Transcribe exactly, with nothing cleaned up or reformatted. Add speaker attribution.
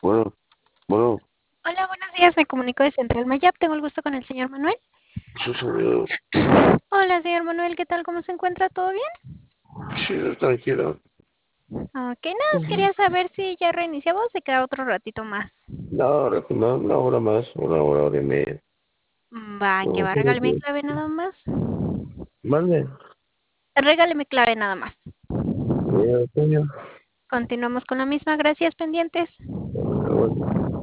Speaker 1: Bueno, bueno,
Speaker 2: Hola, buenos días. Me comunico de Central Mayap. Tengo el gusto con el señor Manuel.
Speaker 1: su servidor.
Speaker 2: Hola, señor Manuel. ¿Qué tal? ¿Cómo se encuentra? ¿Todo bien?
Speaker 1: Sí, tranquilo.
Speaker 2: Ok, nada, más quería saber si ya reiniciamos o se queda otro ratito más.
Speaker 1: No, no, no, una hora más, una hora, hora y media.
Speaker 2: Mm, Va, que
Speaker 1: No,
Speaker 2: va.
Speaker 1: pero
Speaker 2: Regáleme
Speaker 1: que-
Speaker 2: clave nada más.
Speaker 1: Mande.
Speaker 2: Regáleme clave nada más.
Speaker 1: Eh, coño.
Speaker 2: Continuamos con la misma. Gracias, pendientes.
Speaker 1: Eh, bueno.